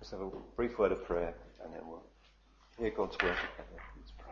just have a brief word of prayer and then we'll hear God's word together. Let's pray.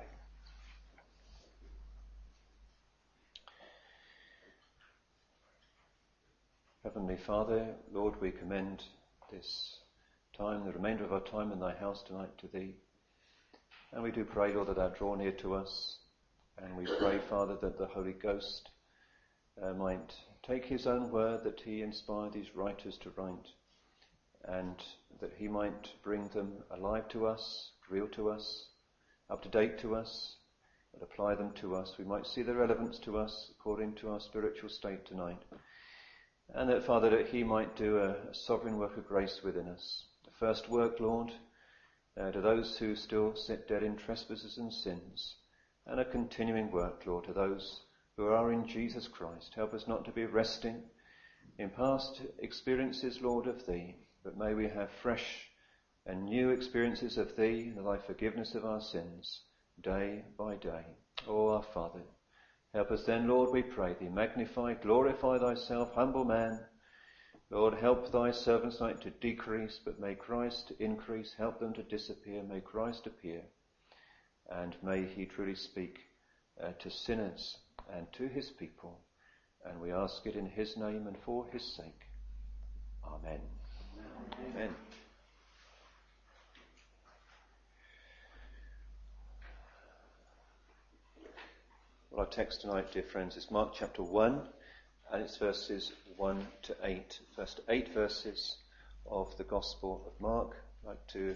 Heavenly Father, Lord, we commend this time, the remainder of our time in thy house tonight to thee. And we do pray, Lord, that thou draw near to us. And we pray, Father, that the Holy Ghost might take his own word that he inspired these writers to write, and that he might bring them alive to us, real to us, up to date to us, and apply them to us. We might see their relevance to us according to our spiritual state tonight. And that, Father, that he might do a sovereign work of grace within us. The first work, Lord, to those who still sit dead in trespasses and sins, and a continuing work, Lord, to those who are in Jesus Christ. Help us not to be resting in past experiences, Lord, of thee, but may we have fresh and new experiences of thee and thy forgiveness of our sins day by day. Oh, our Father, help us then, Lord, we pray thee. Magnify, glorify thyself, humble man. Lord, help thy servants not to decrease, but may Christ increase. Help them to disappear. May Christ appear. And may he truly speak to sinners and to his people. And we ask it in his name and for his sake. Amen. Amen. Well, our text tonight, dear friends, is Mark chapter 1, and it's verses 1 to 8. First 8 verses of the Gospel of Mark. I'd like to,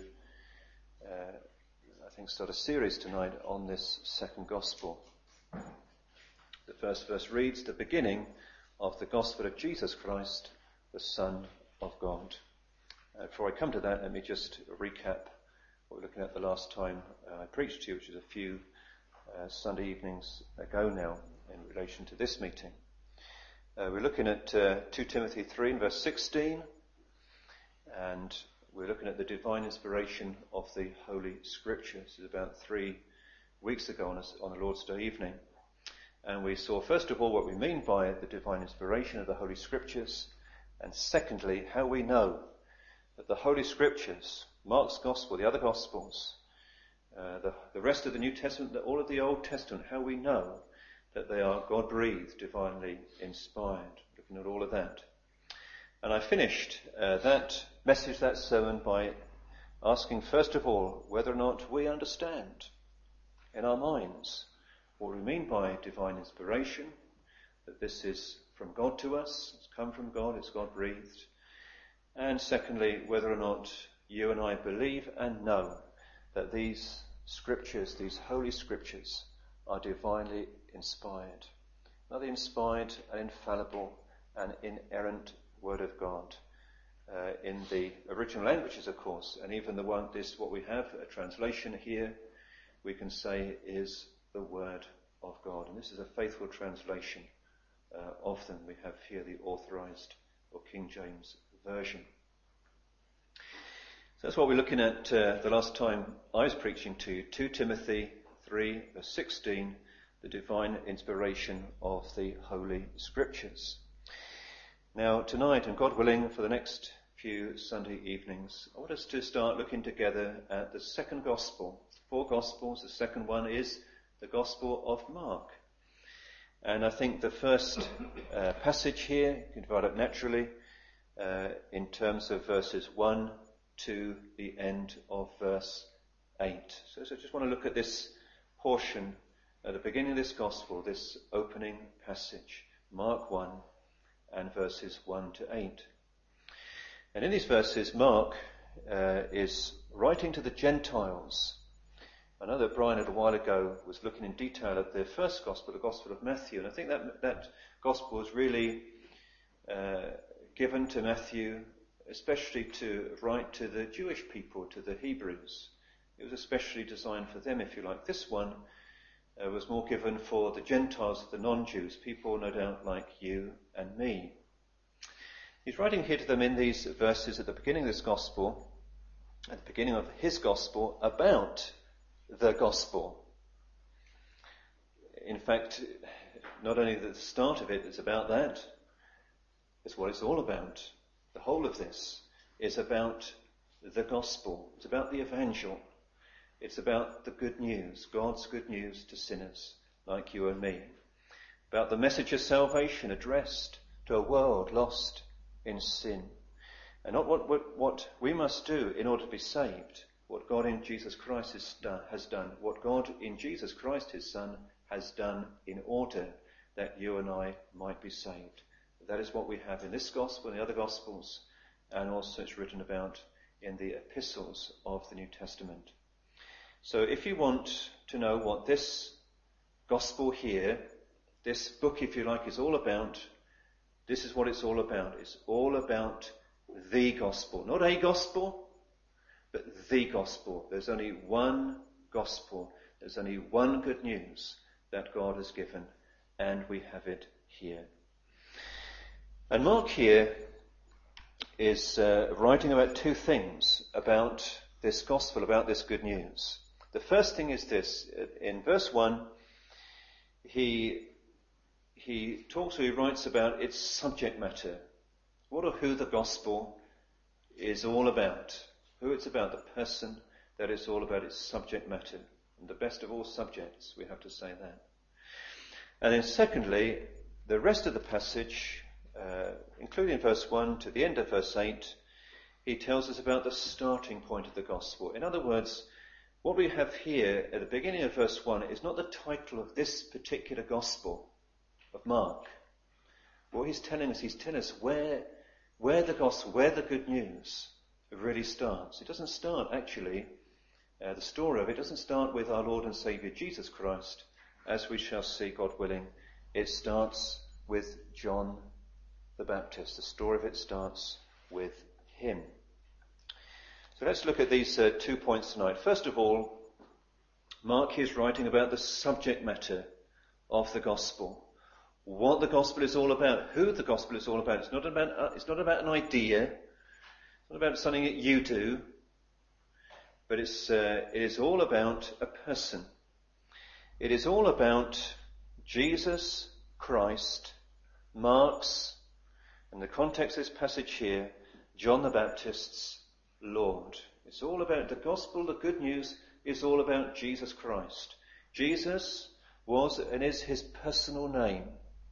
start a series tonight on this second Gospel. The first verse reads, "The beginning of the Gospel of Jesus Christ, the Son of God." Before I come to that, let me just recap what we were looking at the last time I preached to you, which was a few Sunday evenings ago now in relation to this meeting. We're looking at 2 Timothy 3 and verse 16, and we're looking at the divine inspiration of the Holy Scriptures. This is about 3 weeks ago on the Lord's Day evening. And we saw, first of all, what we mean by the divine inspiration of the Holy Scriptures, and secondly, how we know that the Holy Scriptures, Mark's Gospel, the other Gospels, the rest of the New Testament, all of the Old Testament, how we know that they are God-breathed, divinely inspired. Looking at all of that. And I finished that message, that sermon, by asking, first of all, whether or not we understand in our minds what we mean by divine inspiration, that this is from God to us, it's come from God, it's God-breathed. And secondly, whether or not you and I believe and know that these scriptures, these holy scriptures, are divinely inspired. Are they inspired and infallible and inerrant Word of God? In the original languages, of course, and even the one, this, what we have, a translation here, we can say is the Word of God. And this is a faithful translation of them. We have here the Authorized or King James Version. So that's what we're looking at the last time I was preaching to you. 2 Timothy 3, verse 16, the divine inspiration of the Holy Scriptures. Now, tonight, and God willing, for the next few Sunday evenings, I want us to start looking together at the second Gospel. 4 Gospels. The second one is the Gospel of Mark. And I think the first passage here, you can divide it naturally, in terms of verses 1 to the end of verse 8. So I just want to look at this portion at the beginning of this Gospel, this opening passage, Mark 1 and verses 1 to 8. And in these verses, Mark is writing to the Gentiles. I know that Brian a little while ago was looking in detail at the first Gospel, the Gospel of Matthew, and I think that Gospel was really given to Matthew, especially to write to the Jewish people, to the Hebrews. It was especially designed for them, if you like. This one was more given for the Gentiles, the non-Jews, people no doubt like you and me. He's writing here to them in these verses at the beginning of this Gospel, at the beginning of his Gospel, about the Gospel. In fact, not only the start of it is about that, it's what it's all about. The whole of this is about the gospel. It's about the evangel. It's about the good news, God's good news to sinners like you and me. About the message of salvation addressed to a world lost in sin. And not what we must do in order to be saved, what God in Jesus Christ has done, what God in Jesus Christ, his Son, has done in order that you and I might be saved. That is what we have in this gospel and the other gospels, and also it's written about in the epistles of the New Testament. So if you want to know what this gospel here, this book, if you like, is all about, this is what it's all about. It's all about the gospel. Not a gospel, but the gospel. There's only one gospel. There's only one good news that God has given, and we have it here. And Mark here is writing about two things about this gospel, about this good news. The first thing is this. In verse 1, he writes about its subject matter. What or who the gospel is all about. Who it's about, the person that it's all about, its subject matter. And the best of all subjects, we have to say that. And then secondly, the rest of the passage, including verse 1 to the end of verse 8, he tells us about the starting point of the gospel. In other words, what we have here at the beginning of verse 1 is not the title of this particular gospel of Mark. What he's telling us where the gospel, where the good news really starts. It doesn't start actually, the story of it doesn't start with our Lord and Saviour Jesus Christ, as we shall see, God willing. It starts with John the Baptist. The story of it starts with him. So let's look at these 2 points tonight. First of all, Mark is writing about the subject matter of the gospel. What the gospel is all about, who the gospel is all about. It's not about an idea. It's not about something that you do. But it is all about a person. It is all about Jesus Christ, Mark's, in the context of this passage here, John the Baptist's Lord. It's all about the gospel, the good news is all about Jesus Christ. Jesus was and is his personal name.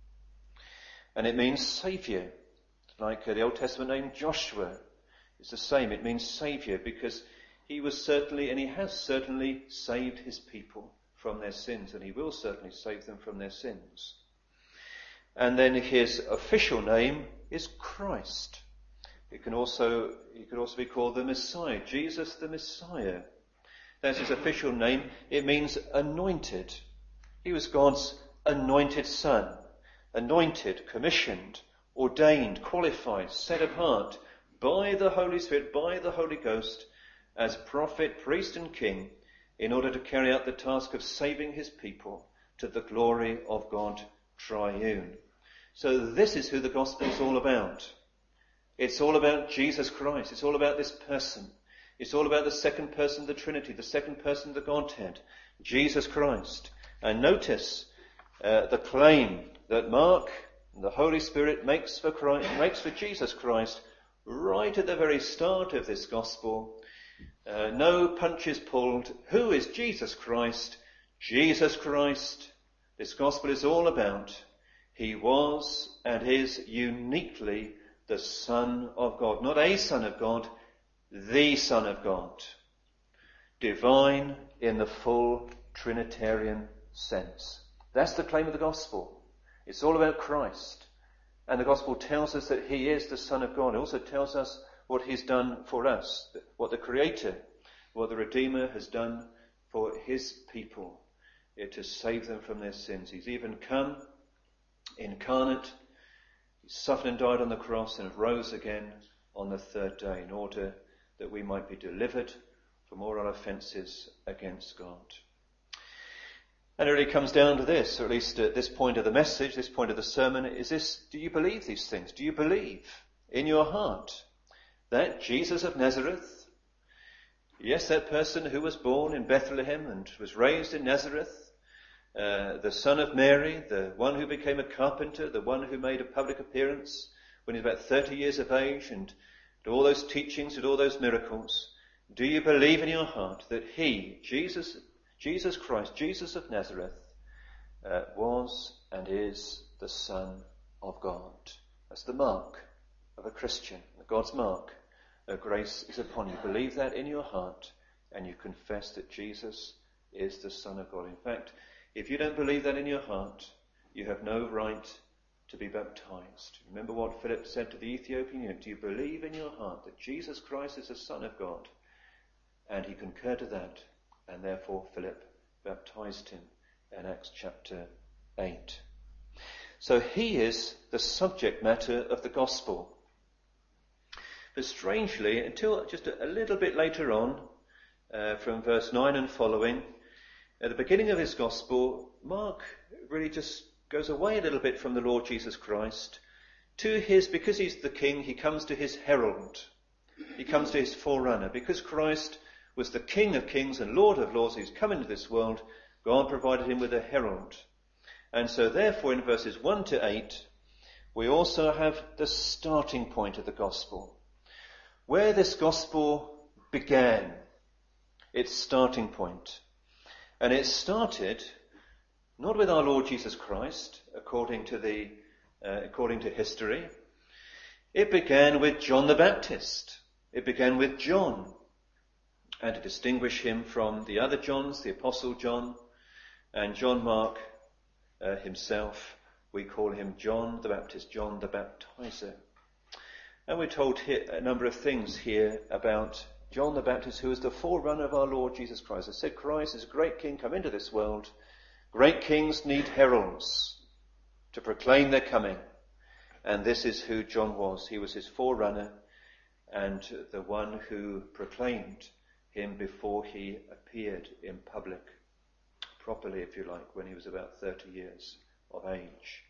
And it means Saviour. Like the Old Testament name Joshua. It's the same. It means Saviour because he was certainly, and he has certainly saved his people from their sins, and he will certainly save them from their sins. And then his official name is Christ. He could also be called the Messiah, Jesus the Messiah. That's his official name. It means anointed. He was God's anointed son. Anointed, commissioned, ordained, qualified, set apart by the Holy Spirit, by the Holy Ghost, as prophet, priest and king, in order to carry out the task of saving his people to the glory of God triune. So this is who the gospel is all about. It's all about Jesus Christ. It's all about this person. It's all about the second person of the Trinity, the second person of the Godhead, Jesus Christ. And notice the claim that Mark, the Holy Spirit, makes for Jesus Christ right at the very start of this gospel. No punches pulled. Who is Jesus Christ? Jesus Christ. This gospel is all about. He was and is uniquely the Son of God. Not a Son of God, the Son of God. Divine in the full Trinitarian sense. That's the claim of the gospel. It's all about Christ. And the gospel tells us that he is the Son of God. It also tells us what he's done for us, what the Creator, what the Redeemer has done for his people, to save them from their sins. He's even come incarnate. He suffered and died on the cross and rose again on the third day in order that we might be delivered from all our offences against God. And it really comes down to this, or at least at this point of the message, this point of the sermon, is this: do you believe these things? Do you believe in your heart that Jesus of Nazareth, yes, that person who was born in Bethlehem and was raised in Nazareth, the son of Mary, the one who became a carpenter, the one who made a public appearance when he was about 30 years of age and did all those teachings, did all those miracles, do you believe in your heart that he, Jesus Christ, Jesus of Nazareth, was and is the Son of God? That's the mark of a Christian, God's mark. Grace is upon you. Believe that in your heart, and you confess that Jesus is the Son of God. In fact, if you don't believe that in your heart, you have no right to be baptized. Remember what Philip said to the Ethiopian eunuch. Do you believe in your heart that Jesus Christ is the Son of God? And he concurred to that, and therefore Philip baptized him in Acts chapter 8. So he is the subject matter of the gospel. But strangely, until just a little bit later on, from verse 9 and following, at the beginning of his gospel, Mark really just goes away a little bit from the Lord Jesus Christ to because he's the king, he comes to his herald. He comes to his forerunner. Because Christ was the King of kings and Lord of lords, he's come into this world, God provided him with a herald. And so therefore in verses 1 to 8, we also have the starting point of the gospel. Where this gospel began, its starting point. And it started not with our Lord Jesus Christ, according to history. It began with John the Baptist. It began with John. And to distinguish him from the other Johns, the Apostle John and John Mark himself, we call him John the Baptist, John the Baptizer. And we're told here a number of things here about John the Baptist, who is the forerunner of our Lord Jesus Christ. I said Christ is a great king come into this world. Great kings need heralds to proclaim their coming. And this is who John was. He was his forerunner and the one who proclaimed him before he appeared in public, properly, if you like, when he was about 30 years of age.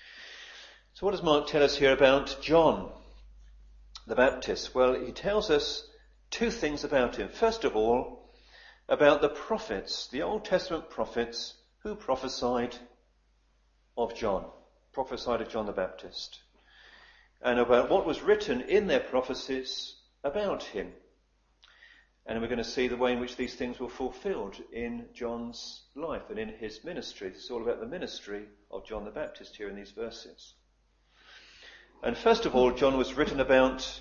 So what does Mark tell us here about John the Baptist? Well, he tells us two things about him. First of all, about the prophets, the Old Testament prophets who prophesied of John the Baptist, and about what was written in their prophecies about him. And we're going to see the way in which these things were fulfilled in John's life and in his ministry. It's all about the ministry of John the Baptist here in these verses. And first of all, John was written about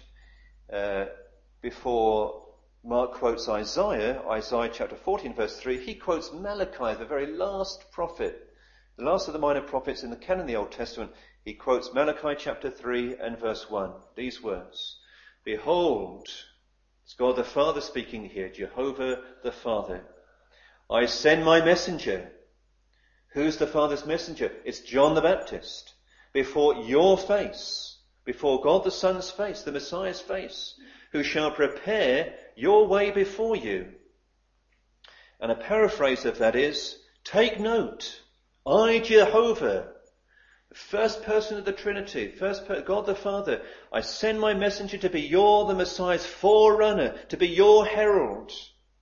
before Mark quotes Isaiah chapter 14 verse 3. He quotes Malachi, the very last prophet, the last of the minor prophets in the canon of the Old Testament. He quotes Malachi chapter 3 and verse 1. These words, "Behold," it's God the Father speaking here, Jehovah the Father, "I send my messenger." Who's the Father's messenger? It's John the Baptist. "Before your face," before God the Son's face, the Messiah's face, "who shall prepare your way before you." And a paraphrase of that is, take note, I, Jehovah, the first person of the Trinity, God the Father, I send my messenger to be the Messiah's forerunner, to be your herald,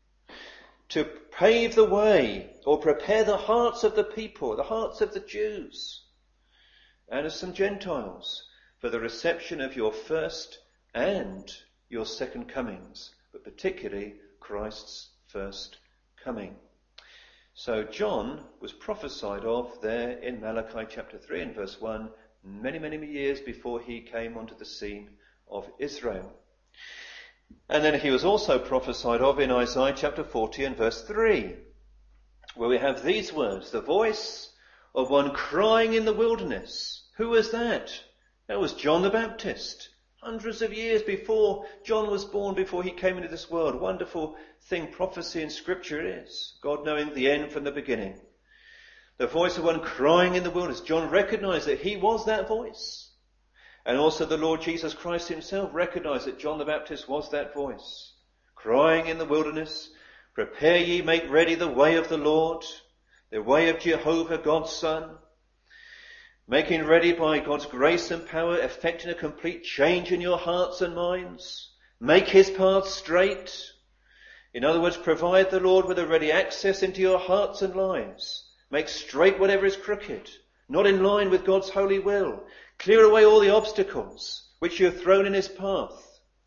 to pave the way or prepare the hearts of the people, the hearts of the Jews and of some Gentiles for the reception of your first and your second comings, but particularly Christ's first coming. So John was prophesied of there in Malachi chapter 3 and verse 1, many, many years before he came onto the scene of Israel. And then he was also prophesied of in Isaiah chapter 40 and verse 3, where we have these words, "The voice of one crying in the wilderness." Who was that? That was John the Baptist. Hundreds of years before John was born, before he came into this world. Wonderful thing prophecy in Scripture is. God knowing the end from the beginning. The voice of one crying in the wilderness. John recognized that he was that voice. And also the Lord Jesus Christ himself recognized that John the Baptist was that voice. Crying in the wilderness, "Prepare ye, make ready the way of the Lord," the way of Jehovah, God's Son. Making ready by God's grace and power, effecting a complete change in your hearts and minds. Make his paths straight. In other words, provide the Lord with a ready access into your hearts and lives. Make straight whatever is crooked, not in line with God's holy will. Clear away all the obstacles which you have thrown in his path.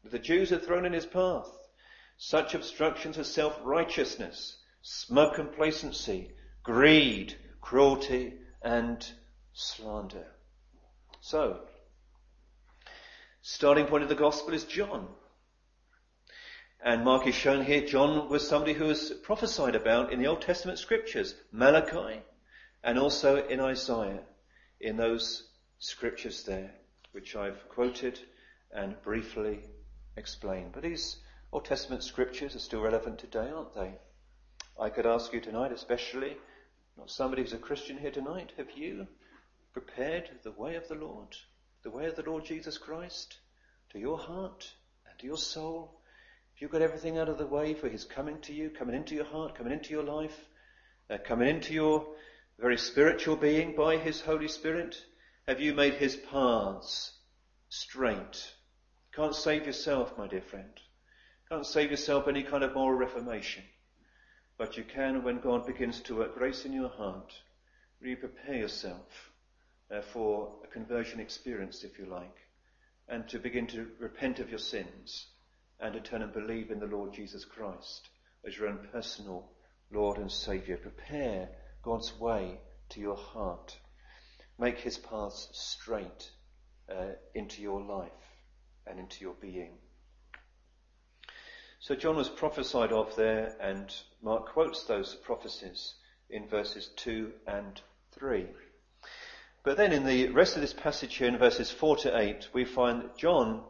that the Jews had thrown in his path. Such obstructions as self-righteousness, smug complacency, greed, cruelty, and slander. So, starting point of the gospel is John. And Mark is shown here, John was somebody who was prophesied about in the Old Testament scriptures, Malachi, and also in Isaiah, in those scriptures there, which I've quoted and briefly explained. But these Old Testament scriptures are still relevant today, aren't they? I could ask you tonight, especially, not somebody who's a Christian here tonight, have you prepared the way of the Lord Jesus Christ, to your heart and to your soul? Have you got everything out of the way for his coming to you, coming into your heart, coming into your life, coming into your very spiritual being by his Holy Spirit? Have you made his paths straight? Can't save yourself, my dear friend. Can't save yourself any kind of moral reformation. But you can when God begins to work grace in your heart. Really prepare yourself for a conversion experience, if you like, and to begin to repent of your sins and to turn and believe in the Lord Jesus Christ as your own personal Lord and Saviour. Prepare God's way to your heart. Make his paths straight into your life and into your being. So John was prophesied of there, and Mark quotes those prophecies in verses 2 and 3. But then in the rest of this passage here, in verses 4 to 8, we find that John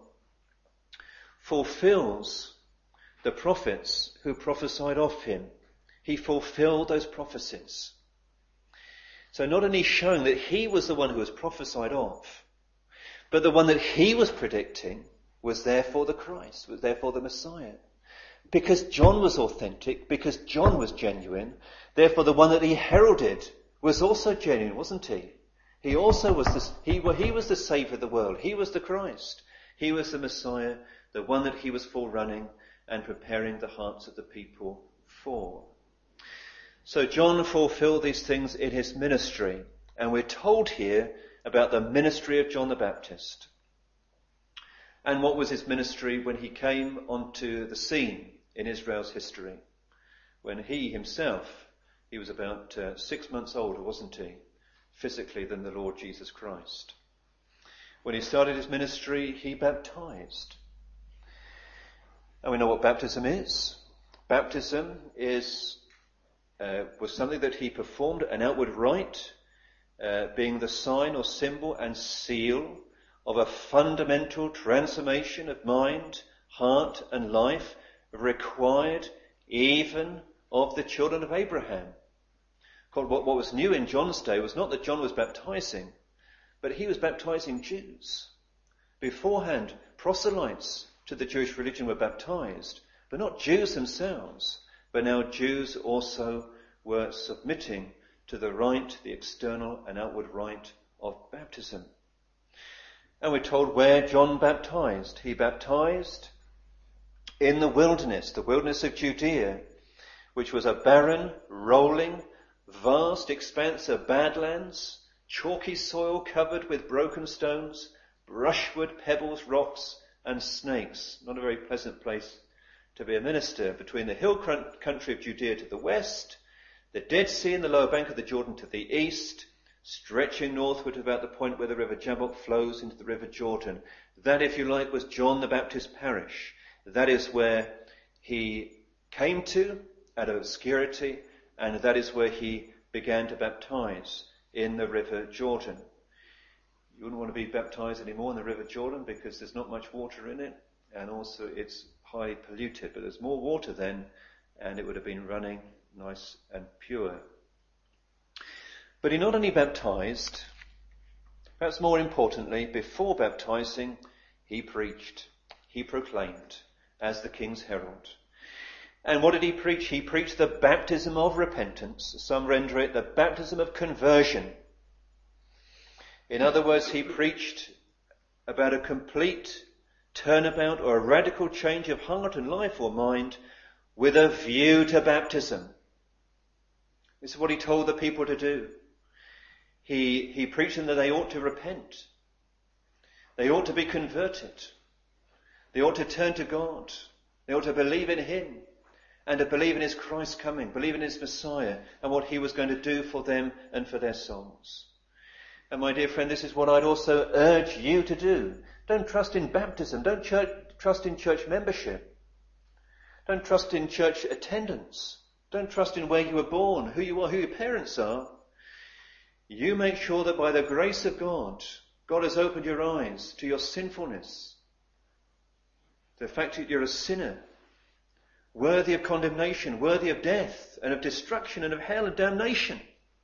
fulfills the prophets who prophesied of him. He fulfilled those prophecies. So not only showing that he was the one who was prophesied of, but the one that he was predicting was therefore the Christ, was therefore the Messiah. Because John was authentic, because John was genuine, therefore the one that he heralded was also genuine, wasn't he? He also was he was the Saviour of the world. He was the Christ. He was the Messiah, the one that he was forerunning and preparing the hearts of the people for. So John fulfilled these things in his ministry, and we're told here about the ministry of John the Baptist. And what was his ministry when he came onto the scene in Israel's history? When he was about 6 months older, wasn't he, physically, than the Lord Jesus Christ. When he started his ministry, he baptized. And we know what baptism is. Baptism was something that he performed, an outward rite, being the sign or symbol and seal of a fundamental transformation of mind, heart and life required even of the children of Abraham. What was new in John's day was not that John was baptizing, but he was baptizing Jews. Beforehand, proselytes to the Jewish religion were baptized, but not Jews themselves. But now Jews also were submitting to the rite, the external and outward rite of baptism. And we're told where John baptized. He baptized in the wilderness of Judea, which was a barren, rolling, vast expanse of badlands, chalky soil covered with broken stones, brushwood, pebbles, rocks, and snakes. Not a very pleasant place to be a minister. Between the hill country of Judea to the west, the Dead Sea and the lower bank of the Jordan to the east, stretching northward to about the point where the river Jabbok flows into the river Jordan. That, if you like, was John the Baptist parish. That is where he came to out of obscurity, and that is where he began to baptize, in the river Jordan. You wouldn't want to be baptized anymore in the river Jordan because there's not much water in it, and also it's highly polluted, but there's more water then, and it would have been running nice and pure. But he not only baptized, perhaps more importantly, before baptizing, he preached, he proclaimed as the king's herald. And what did he preach? He preached the baptism of repentance. Some render it the baptism of conversion. In other words, he preached about a complete turnabout or a radical change of heart and life or mind with a view to baptism. This is what he told the people to do. He preached them that they ought to repent. They ought to be converted. They ought to turn to God. They ought to believe in him and to believe in his Christ coming, believe in his Messiah and what he was going to do for them and for their souls. And my dear friend, this is what I'd also urge you to do. Don't trust in baptism. Don't trust in church membership. Don't trust in church attendance. Don't trust in where you were born, who you are, who your parents are. You make sure that by the grace of God, God has opened your eyes to your sinfulness. The fact that you're a sinner, worthy of condemnation, worthy of death and of destruction and of hell and damnation.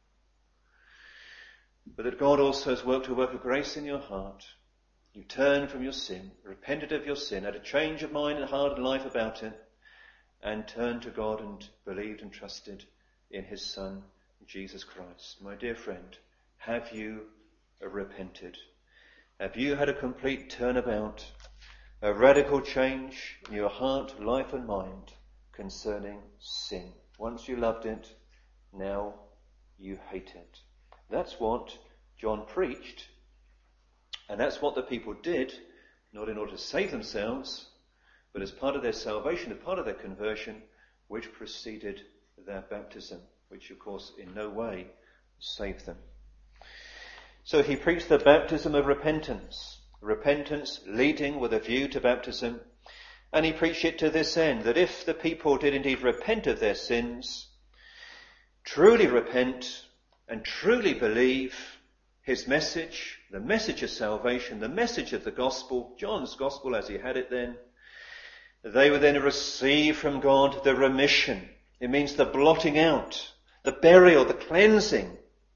But that God also has worked a work of grace in your heart. You turned from your sin, repented of your sin, had a change of mind and heart and life about it, and turned to God and believed and trusted in his Son, Jesus Christ. My dear friend, have you repented? Have you had a complete turnabout, a radical change in your heart, life and mind concerning sin? Once you loved it, now you hate it. That's what John preached, and that's what the people did, not in order to save themselves, but as part of their salvation, as part of their conversion, which preceded their baptism, which of course in no way saved them. So he preached the baptism of repentance leading with a view to baptism, and he preached it to this end, that if the people did indeed repent of their sins, truly repent and truly believe his message, the message of salvation, the message of the gospel, John's gospel as he had it then, they would then receive from God the remission. It means the blotting out, the burial, the cleansing,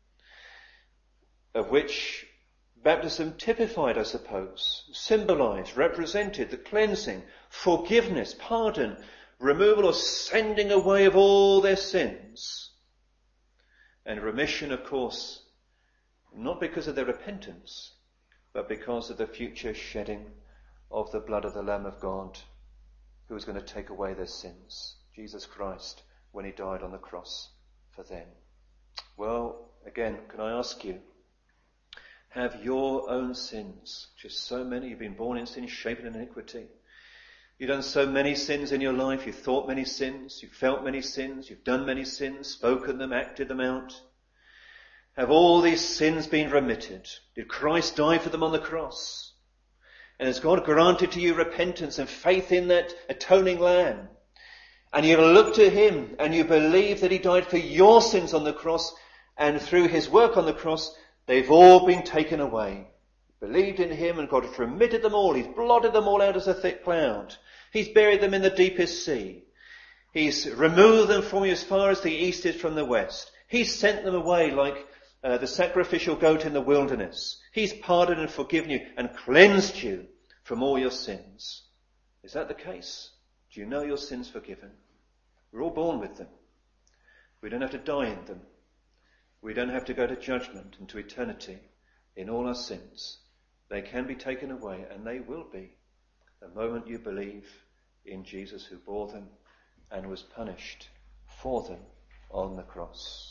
of which baptism typified, I suppose, symbolized, represented the cleansing, forgiveness, pardon, removal or sending away of all their sins. And remission, of course, not because of their repentance, but because of the future shedding of the blood of the Lamb of God, who was going to take away their sins, Jesus Christ, when he died on the cross for them. Well, again, can I ask you, have your own sins, just so many, you've been born in sin, shapen in iniquity. You've done so many sins in your life, you've thought many sins, you've felt many sins, you've done many sins, spoken them, acted them out. Have all these sins been remitted? Did Christ die for them on the cross? And has God granted to you repentance and faith in that atoning Lamb? And you look to him and you believe that he died for your sins on the cross, and through his work on the cross, they've all been taken away. Believed in him and God has remitted them all. He's blotted them all out as a thick cloud. He's buried them in the deepest sea. He's removed them from you as far as the east is from the west. He's sent them away like the sacrificial goat in the wilderness. He's pardoned and forgiven you and cleansed you from all your sins. Is that the case? Do you know your sins forgiven? We're all born with them. We don't have to die in them. We don't have to go to judgment and to eternity in all our sins. They can be taken away, and they will be the moment you believe in Jesus who bore them and was punished for them on the cross.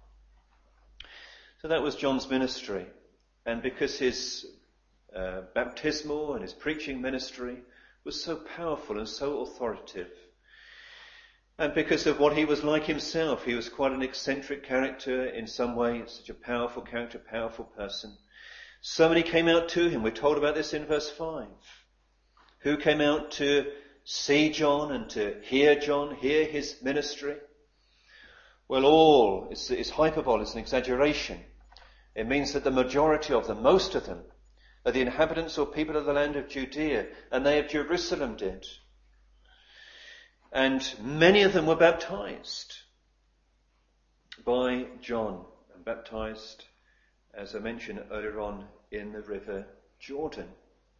So that was John's ministry. And because his baptismal and his preaching ministry was so powerful and so authoritative, and because of what he was like himself, he was quite an eccentric character in some ways, such a powerful character, powerful person. So many came out to him. We're told about this in verse 5. Who came out to see John and to hear John, hear his ministry? Well, all, it's hyperbole, it's an exaggeration. It means that the majority of them, most of them, are the inhabitants or people of the land of Judea, and they of Jerusalem did. And many of them were baptized by John, and baptized, as I mentioned earlier on, in the river Jordan.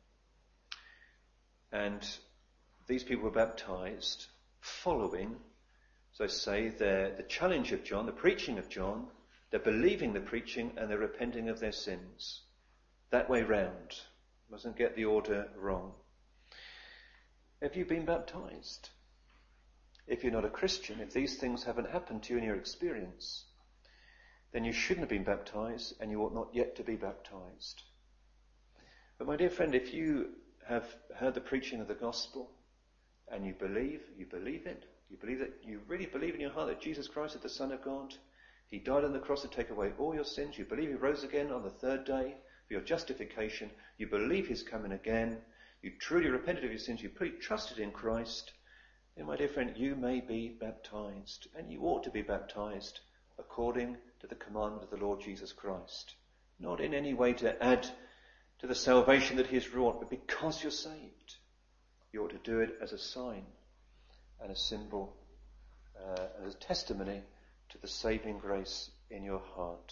And these people were baptized following, as I say, the challenge of John, the preaching of John, the believing the preaching and the repenting of their sins. That way round. Mustn't get the order wrong. Have you been baptized? If you're not a Christian, if these things haven't happened to you in your experience, then you shouldn't have been baptized and you ought not yet to be baptized. But my dear friend, if you have heard the preaching of the gospel and you believe it, you really believe in your heart that Jesus Christ is the Son of God, he died on the cross to take away all your sins, you believe he rose again on the third day for your justification, you believe he's coming again, you truly repented of your sins, you trusted in Christ, then my dear friend, you may be baptized, and you ought to be baptized according to the commandment of the Lord Jesus Christ. Not in any way to add to the salvation that he has wrought, but because you're saved. You ought to do it as a sign and a symbol, as a testimony to the saving grace in your heart.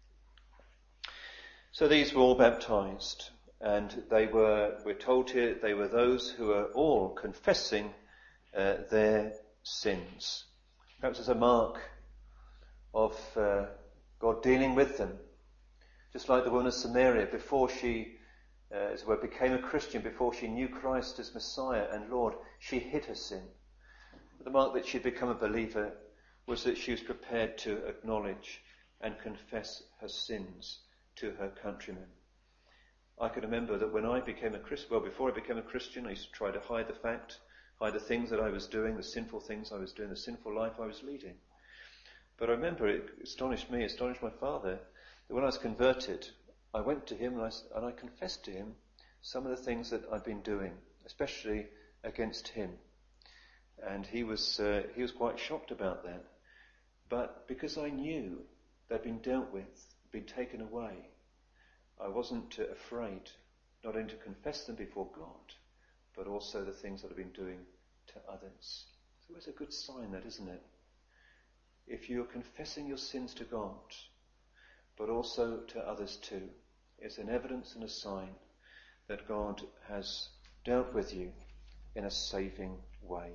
So these were all baptized, and we're told here, they were those who are all confessing their sins. Perhaps as a mark of God dealing with them. Just like the woman of Samaria, before she became a Christian, before she knew Christ as Messiah and Lord, she hid her sin. But the mark that she'd become a believer was that she was prepared to acknowledge and confess her sins to her countrymen. I can remember that when I became a Christian, before I became a Christian, I used to try to hide the things that I was doing, the sinful things I was doing, the sinful life I was leading. But I remember it astonished my father, that when I was converted, I went to him and I confessed to him some of the things that I'd been doing, especially against him. And he was quite shocked about that. But because I knew they'd been dealt with, been taken away, I wasn't afraid not only to confess them before God, but also the things that I've been doing to others. So it's a good sign, that, isn't it? If you're confessing your sins to God, but also to others too, it's an evidence and a sign that God has dealt with you in a saving way.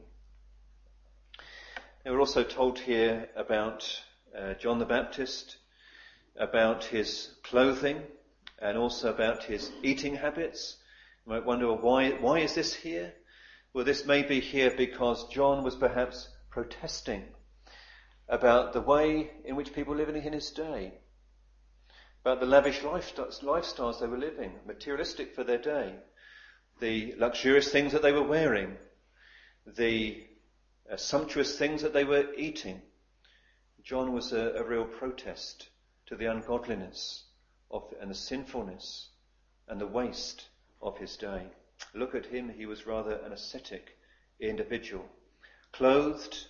Now we're also told here about John the Baptist, about his clothing, and also about his eating habits. You might wonder, why is this here? Well, this may be here because John was perhaps protesting about the way in which people were living in his day, about the lavish lifestyles they were living, materialistic for their day, the luxurious things that they were wearing, the sumptuous things that they were eating. John was a real protest to the ungodliness and the sinfulness and the waste of his day. Look at him, he was rather an ascetic individual, clothed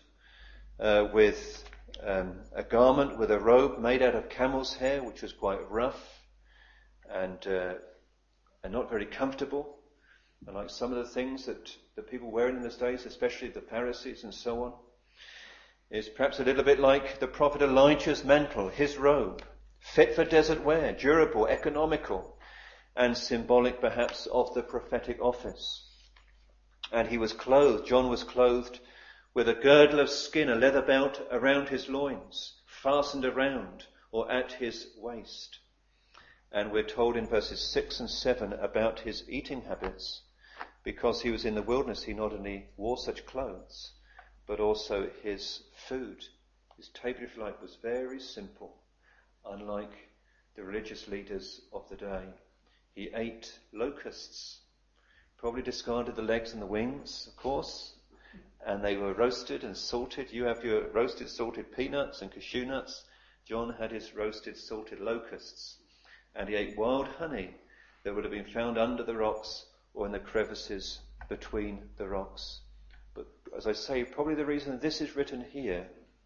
with a garment with a robe made out of camel's hair, which was quite rough and not very comfortable. And like some of the things that the people wearing in those days, especially the Pharisees and so on, is perhaps a little bit like the prophet Elijah's mantle, his robe, fit for desert wear, durable, economical, and symbolic perhaps of the prophetic office. And John was clothed with a girdle of skin, a leather belt around his loins, fastened around or at his waist. And we're told in verses 6 and 7 about his eating habits. Because he was in the wilderness, he not only wore such clothes, but also his food. His table, if you like, was very simple, unlike the religious leaders of the day. He ate locusts, probably discarded the legs and the wings, of course, and they were roasted and salted. You have your roasted salted peanuts and cashew nuts. John had his roasted salted locusts, and he ate wild honey that would have been found under the rocks or in the crevices between the rocks. But as I say, probably the reason this is written here,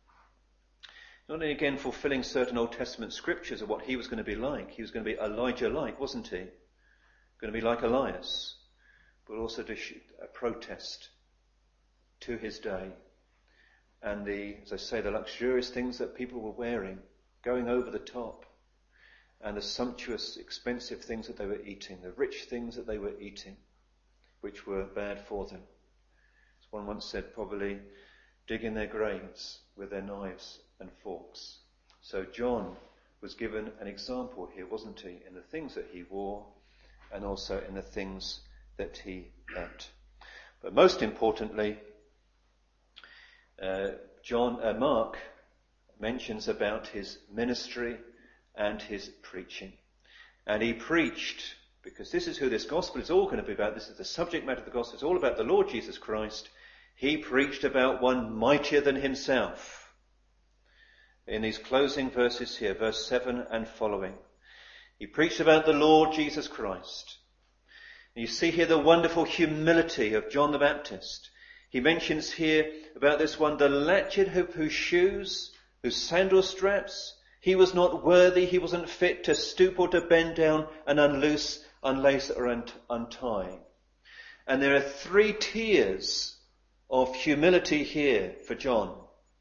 not only again fulfilling certain Old Testament scriptures of what he was going to be like. He was going to be Elijah-like, wasn't he? Going to be like Elias, but also to a protest to his day. And as I say, the luxurious things that people were wearing, going over the top, and the sumptuous, expensive things that they were eating, the rich things that they were eating, which were bad for them. As one once said, probably digging their graves with their knives and forks. So John was given an example here, wasn't he, in the things that he wore and also in the things that he ate. But most importantly, Mark mentions about his ministry and his preaching. And he preached because this is who this gospel is all going to be about. This is the subject matter of the gospel. It's all about the Lord Jesus Christ. He preached about one mightier than himself. In these closing verses here, verse 7 and following, he preached about the Lord Jesus Christ. And you see here the wonderful humility of John the Baptist. He mentions here about this one, the latchet of whose shoes, whose sandal straps, he was not worthy, he wasn't fit to stoop or to bend down and unlace or untie. And there are 3 tiers of humility here for John.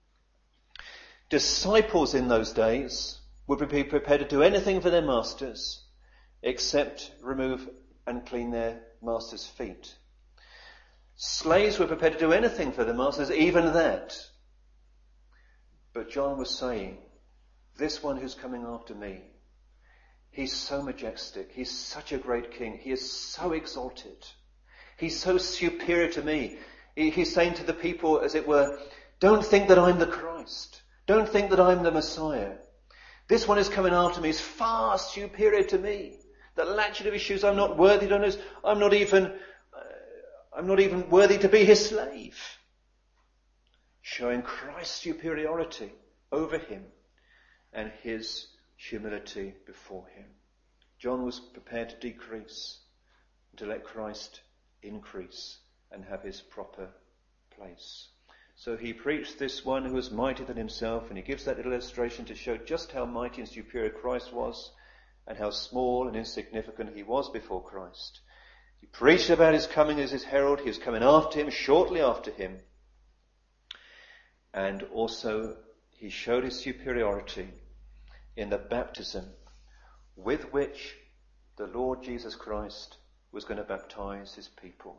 Disciples in those days would be prepared to do anything for their masters except remove and clean their master's feet. Slaves were prepared to do anything for their masters, even that. But John was saying, this one who's coming after me, he's so majestic, he's such a great king, he is so exalted, he's so superior to me. He's saying to the people, as it were, don't think that I'm the Christ. Don't think that I'm the Messiah. This one who's coming after me is far superior to me. The latchet of his shoes, I'm not worthy to know. I'm not even worthy to be his slave. Showing Christ's superiority over him and his humility before him. John was prepared to decrease, to let Christ increase and have his proper place. So he preached this one who was mightier than himself, and he gives that little illustration to show just how mighty and superior Christ was and how small and insignificant he was before Christ. He preached about his coming as his herald. He was coming after him, shortly after him. And also he showed his superiority in the baptism with which the Lord Jesus Christ was going to baptize his people.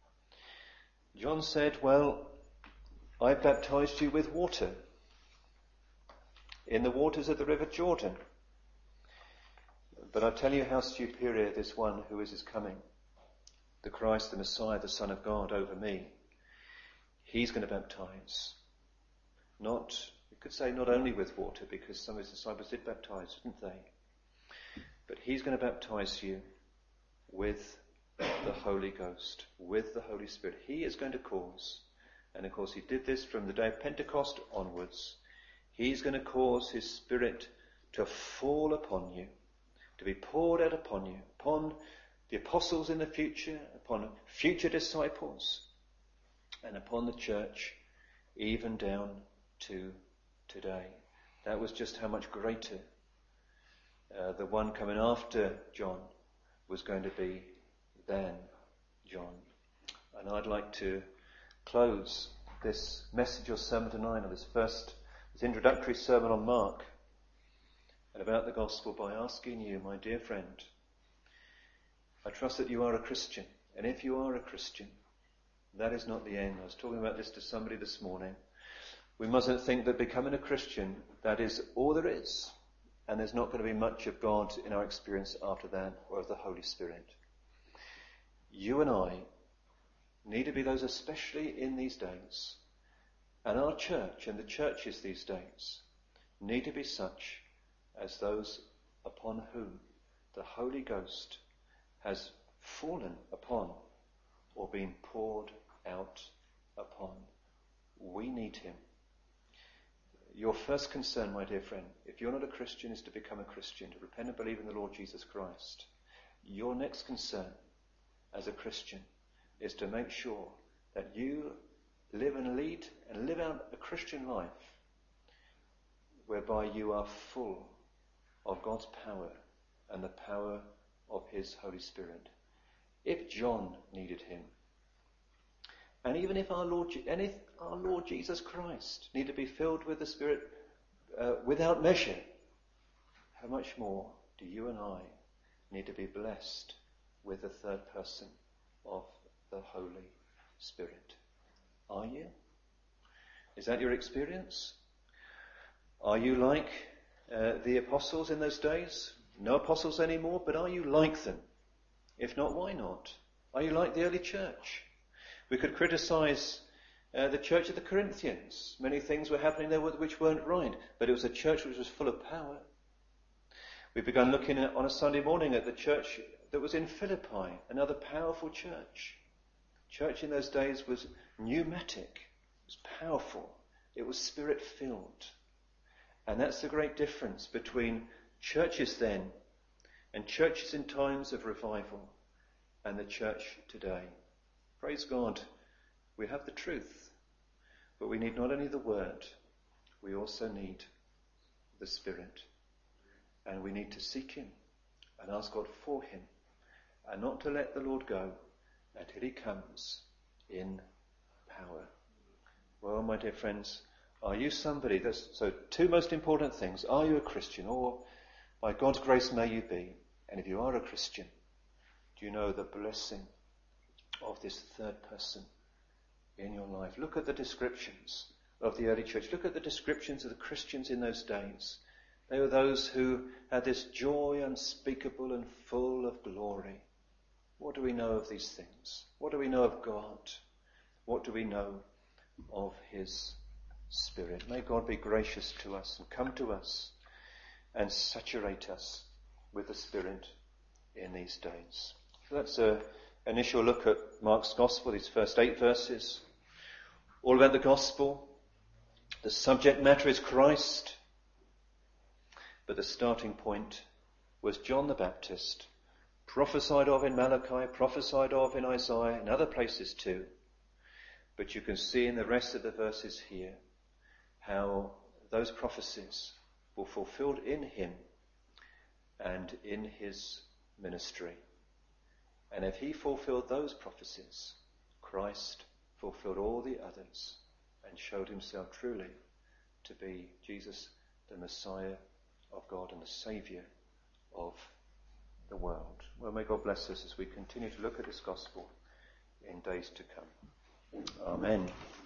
John said, well, I baptized you with water in the waters of the river Jordan. But I tell you how superior this one who is coming, the Christ, the Messiah, the Son of God over me. He's going to baptize. You could say not only with water, because some of his disciples did baptize, didn't they? But he's going to baptize you with the Holy Ghost, with the Holy Spirit. He is going to cause, and of course he did this from the day of Pentecost onwards, he's going to cause his Spirit to fall upon you, to be poured out upon you, upon the apostles in the future, upon future disciples, and upon the church, even down to today. That was just how much greater the one coming after John was going to be than John. And I'd like to close this message or sermon tonight, or this introductory sermon on Mark and about the gospel, by asking you, my dear friend, I trust that you are a Christian, and if you are a Christian, that is not the end. I was talking about this to somebody this morning. We mustn't think that becoming a Christian, that is all there is, and there's not going to be much of God in our experience after that, or of the Holy Spirit. You and I need to be those, especially in these days, and our church and the churches these days need to be such as those upon whom the Holy Ghost has fallen upon or been poured out upon. We need him. Your first concern, my dear friend, if you're not a Christian, is to become a Christian, to repent and believe in the Lord Jesus Christ. Your next concern as a Christian is to make sure that you live and lead and live out a Christian life whereby you are full of God's power and the power of his Holy Spirit. If John needed him, and even if our Lord Jesus Christ need to be filled with the Spirit without measure, how much more do you and I need to be blessed with the third person of the Holy Spirit? Are you? Is that your experience? Are you like the apostles in those days? No apostles anymore, but are you like them? If not, why not? Are you like the early church? We could criticize the church of the Corinthians. Many things were happening there which weren't right, but it was a church which was full of power. We began looking at, on a Sunday morning, at the church that was in Philippi, another powerful church. Church in those days was pneumatic, it was powerful, it was spirit-filled. And that's the great difference between churches then and churches in times of revival and the church today. Praise God, we have the truth, but we need not only the word, we also need the Spirit. And we need to seek him and ask God for him, and not to let the Lord go until he comes in power. Well, my dear friends, are you somebody so two most important things. Are you a Christian? Or by God's grace may you be. And if you are a Christian, do you know the blessing of this third person in your life? Look at the descriptions of the early church. Look at the descriptions of the Christians in those days. They were those who had this joy unspeakable and full of glory. What do we know of these things? What do we know of God? What do we know of his Spirit? May God be gracious to us and come to us and saturate us with the Spirit in these days. So that's an initial look at Mark's Gospel, these first 8 verses. All about the Gospel. The subject matter is Christ. But the starting point was John the Baptist, prophesied of in Malachi, prophesied of in Isaiah, and other places too. But you can see in the rest of the verses here how those prophecies were fulfilled in him and in his ministry. And if he fulfilled those prophecies, Christ fulfilled all the others and showed himself truly to be Jesus, the Messiah of God and the Saviour of the world. Well, may God bless us as we continue to look at this gospel in days to come. Amen.